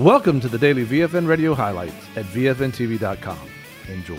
Welcome to the daily VFN Radio highlights at VFNTV.com. Enjoy.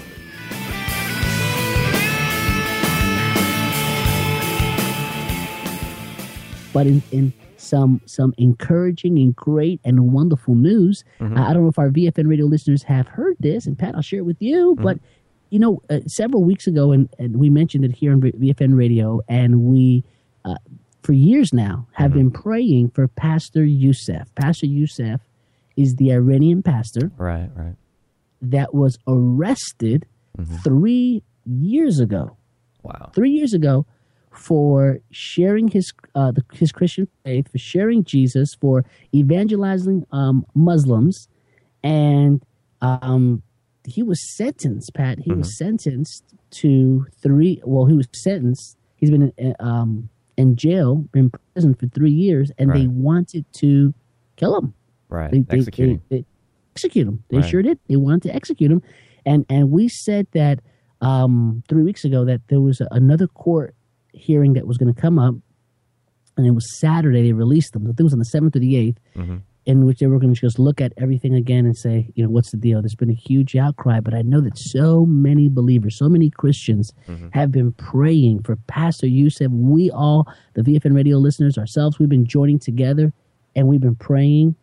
But in some encouraging and great and wonderful news, I don't know if our VFN Radio listeners have heard this, and Pat, I'll share it with you. But you know, several weeks ago, and we mentioned it here on VFN Radio, and we for years now have been praying for Pastor Youssef. Pastor Youssef is the Iranian pastor, right, that was arrested 3 years ago. Wow, 3 years ago, for sharing his Christian faith, for sharing Jesus, for evangelizing Muslims, and he was sentenced. Pat, he was sentenced to He was sentenced. He's been in jail, in prison for 3 years, and they wanted to kill him. Right, They execute him. They sure did. They wanted to execute him, and we said that 3 weeks ago that there was another court hearing that was going to come up, and it was Saturday. They released them. I think it was on the 7th or the 8th, in which they were going to just look at everything again and say, you know, what's the deal? There's been a huge outcry, but I know that so many believers, so many Christians have been praying for Pastor Youssef. We all, the VFN Radio listeners, ourselves, we've been joining together, and we've been praying,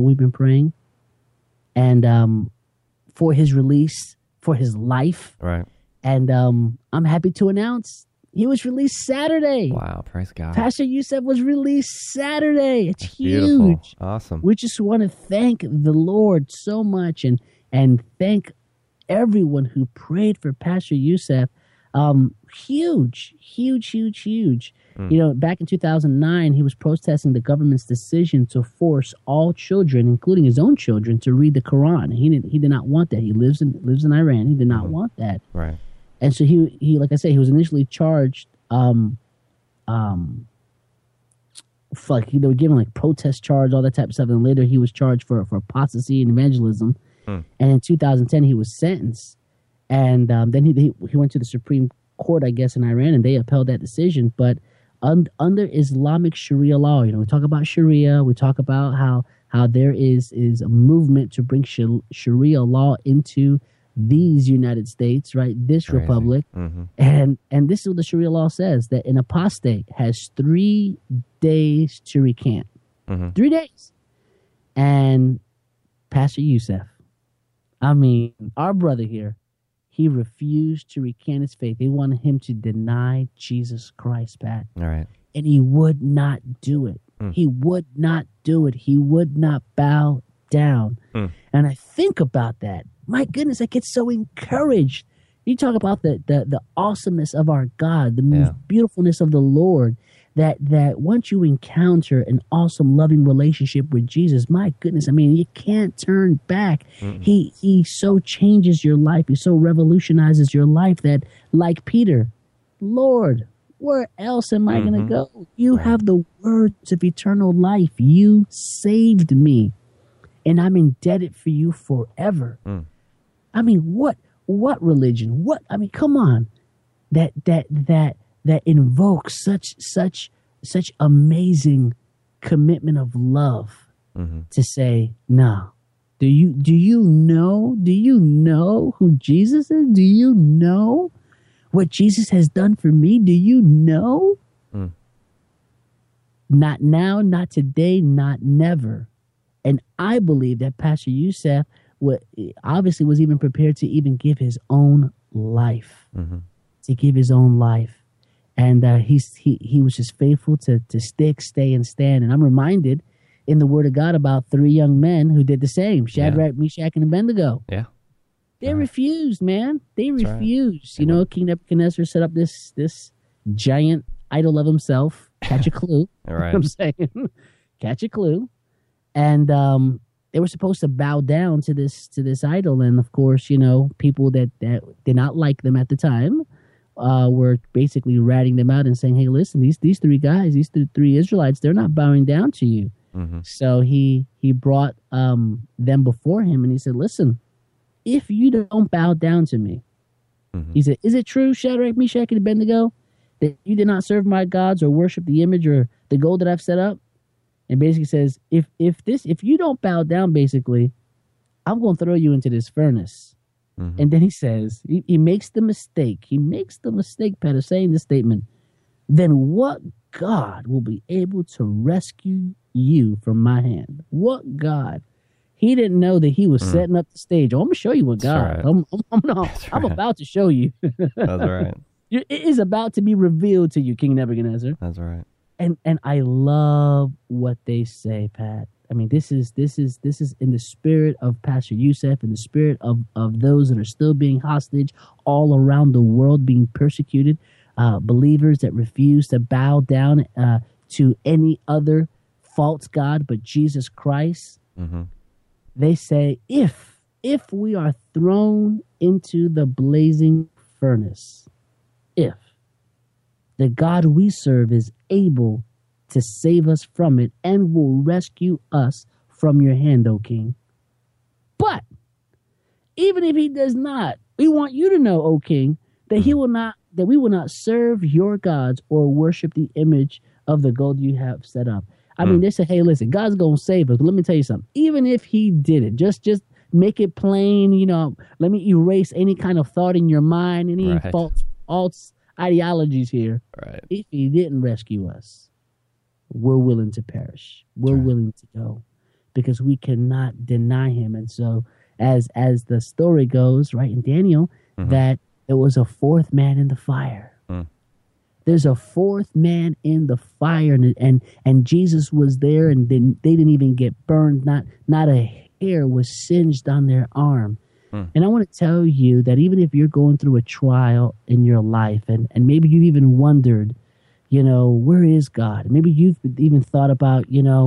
and for his release, for his life. Right. And I'm happy to announce he was released Saturday. Wow, praise God. Pastor Youssef was released Saturday. It's huge. Beautiful. Awesome. We just want to thank the Lord so much and thank everyone who prayed for Pastor Youssef. Huge. You know, back in 2009, he was protesting the government's decision to force all children, including his own children, to read the Quran. He did not want that. He lives in Iran. He did not want that. Right. And so he like I say, he was initially charged they were given like protest charge, all that type of stuff, and later he was charged for apostasy and evangelism. And in 2010 he was sentenced, and then he went to the Supreme Court, I guess, in Iran, and they upheld that decision. But under Islamic Sharia law, you know, we talk about Sharia, we talk about how there is a movement to bring Sharia law into these United States, right? This republic. And this is what the Sharia law says, that an apostate has 3 days to recant. 3 days. And Pastor Youssef, I mean, our brother here, he refused to recant his faith. They wanted him to deny Jesus Christ, Pat. All right. And he would not do it. He would not do it. He would not bow down. And I think about that. My goodness, I get so encouraged. You talk about the awesomeness of our God, the beautifulness of the Lord, that once you encounter an awesome, loving relationship with Jesus, my goodness, I mean, you can't turn back. He so changes your life. He so revolutionizes your life that, like Peter, Lord, where else am I going to go? You have the words of eternal life. You saved me, and I'm indebted for you forever. I mean, what religion? What, I mean, come on, that invokes such amazing commitment of love to say, no. Do you know who Jesus is? Do you know what Jesus has done for me? Do you know? Not now, not today, not never. And I believe that Pastor Youssef obviously was even prepared to even give his own life, to give his own life. And he was just faithful to stick, stay, and stand. And I'm reminded in the Word of God about 3 young men who did the same, Shadrach, Meshach, and Abednego. Yeah. They refused, man. They refused. Right. You know, King Nebuchadnezzar set up this giant idol of himself. Catch a clue. All right. I'm saying, catch a clue. And they were supposed to bow down to this idol, and of course, you know, people that did not like them at the time were basically ratting them out and saying, "Hey, listen, these 3 guys, these 3 Israelites, they're not bowing down to you." So he brought them before him, and he said, "Listen, if you don't bow down to me," he said, "Is it true, Shadrach, Meshach, and Abednego, that you did not serve my gods or worship the image or the gold that I've set up?" and basically says, if you don't bow down, basically, I'm going to throw you into this furnace. Mm-hmm. And then he says, he makes the mistake. Pat, of saying this statement. Then what God will be able to rescue you from my hand? What God? He didn't know that he was setting up the stage. Oh, I'm going to show you what God. Right. I'm about to show you. That's right. It is about to be revealed to you, King Nebuchadnezzar. That's right. And I love what they say, Pat. I mean, this is in the spirit of Pastor Youssef, in the spirit of those that are still being hostage all around the world, being persecuted, believers that refuse to bow down to any other false god but Jesus Christ. Mm-hmm. They say, if we are thrown into the blazing furnace, if the God we serve is able to save us from it and will rescue us from your hand, O King. But even if he does not, we want you to know, O King, that we will not serve your gods or worship the image of the gold you have set up. I mean, they say, hey, listen, God's going to save us. But let me tell you something. Even if he did it, just make it plain, let me erase any kind of thought in your mind, any false ideologies here. Right. If he didn't rescue us, we're willing to perish. We're willing to go because we cannot deny him. And so as the story goes, right, in Daniel, that it was a fourth man in the fire. There's a fourth man in the fire, and Jesus was there, and they didn't even get burned. Not a hair was singed on their arm. And I want to tell you that even if you're going through a trial in your life, and maybe you've even wondered, where is God? Maybe you've even thought about,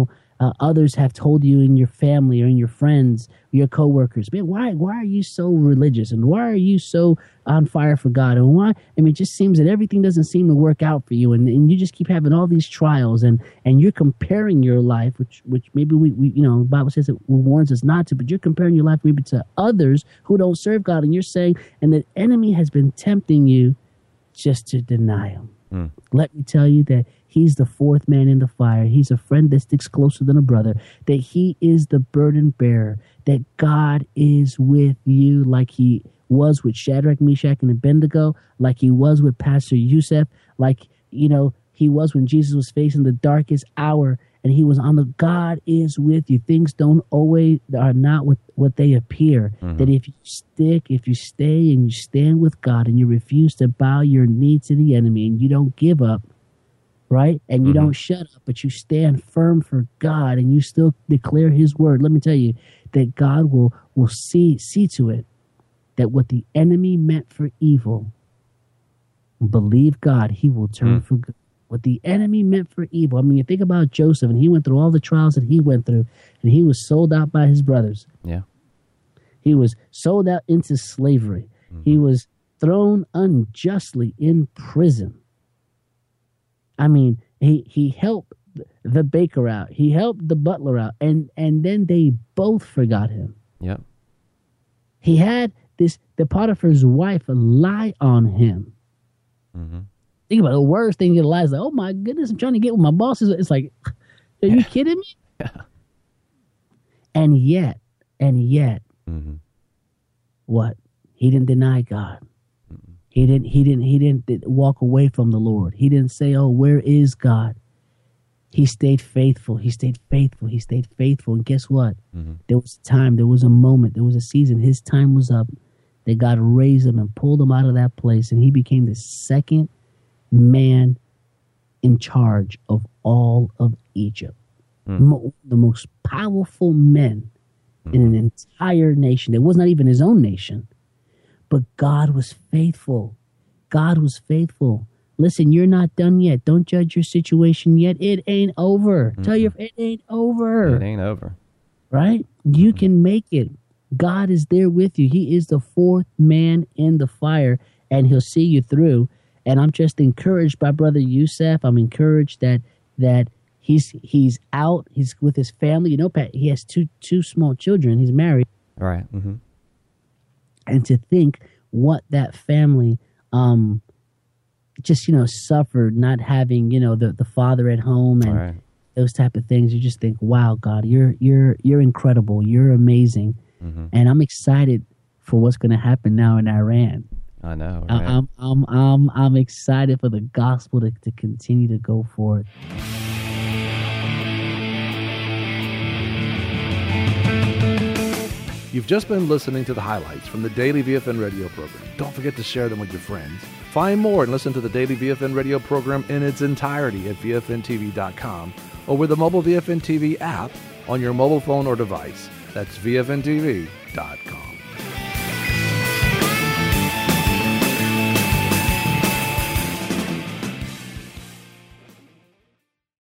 others have told you in your family or in your friends, your coworkers, man, why are you so religious? And why are you so on fire for God? And why? I mean, it just seems that everything doesn't seem to work out for you. And you just keep having all these trials and you're comparing your life, which maybe we the Bible says it warns us not to, but you're comparing your life maybe to others who don't serve God. And you're saying, and the enemy has been tempting you just to deny him. Let me tell you that he's the fourth man in the fire. He's a friend that sticks closer than a brother, that he is the burden bearer, that God is with you like he was with Shadrach, Meshach, and Abednego, like he was with Pastor Youssef, like, he was when Jesus was facing the darkest hour and he was on the God is with you. Things are not what they appear. That if you stay and you stand with God and you refuse to bow your knee to the enemy and you don't give up, right? And you don't shut up, but you stand firm for God and you still declare his word. Let me tell you that God will see to it that what the enemy meant for evil, believe God, he will turn for good. What the enemy meant for evil. I mean, you think about Joseph, and he went through all the trials that he went through, and he was sold out by his brothers. Yeah. He was sold out into slavery. He was thrown unjustly in prison. I mean, he helped the baker out. He helped the butler out, and then they both forgot him. Yep. He had the Potiphar's wife lie on him. Think about it, the worst thing in life is like, oh my goodness, I'm trying to get with my bosses. It's like, are you kidding me? Yeah. And yet, what? He didn't deny God. He didn't walk away from the Lord. He didn't say, oh, where is God? He stayed faithful. He stayed faithful. He stayed faithful. And guess what? There was a time, there was a moment, there was a season. His time was up. That God raised him and pulled him out of that place. And he became the second man in charge of all of Egypt. The most powerful men in an entire nation. It was not even his own nation. But God was faithful. God was faithful. Listen, you're not done yet. Don't judge your situation yet. It ain't over. Tell your it ain't over. It ain't over. Right? You can make it. God is there with you. He is the fourth man in the fire, and he'll see you through. And I'm just encouraged by Brother Youssef. I'm encouraged that he's out. He's with his family. Pat, he has two small children. He's married. Right. And to think what that family just suffered, not having the father at home, and those type of things, you just think, wow, God, you're incredible. You're amazing. Mm-hmm. And I'm excited for what's going to happen now in Iran. I know. Right? I'm excited for the gospel to continue to go forth. You've just been listening to the highlights from the Daily VFN radio program. Don't forget to share them with your friends. Find more and listen to the Daily VFN radio program in its entirety at VFNTV.com or with the mobile VFN TV app on your mobile phone or device. That's VFNTV.com.